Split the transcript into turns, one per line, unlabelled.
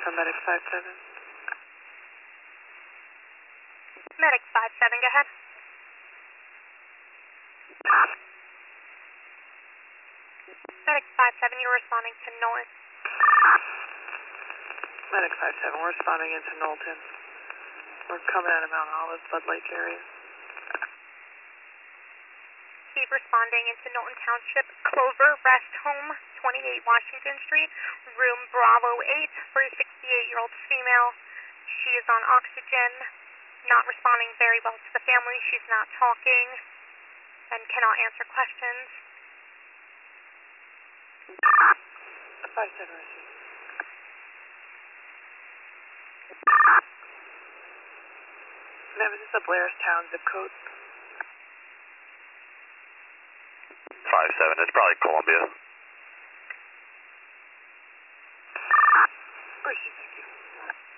for Medic 5-7.
Medic 5-7, go ahead. Medic 5-7, you're responding to Knowlton.
Medic 5-7, we're responding into Knowlton. We're coming out of Mount Olive, Bud Lake area.
Keep responding into Knowlton Township, Clover Rest Home, 28 Washington Street, room Bravo 8 for a 68-year-old female. She is on oxygen, not responding very well to the family. She's not talking and cannot answer questions.
5-7 receive. Ma'am, is this a Blairstown zip code?
5-7, it's probably Columbia.
Receive, thank you.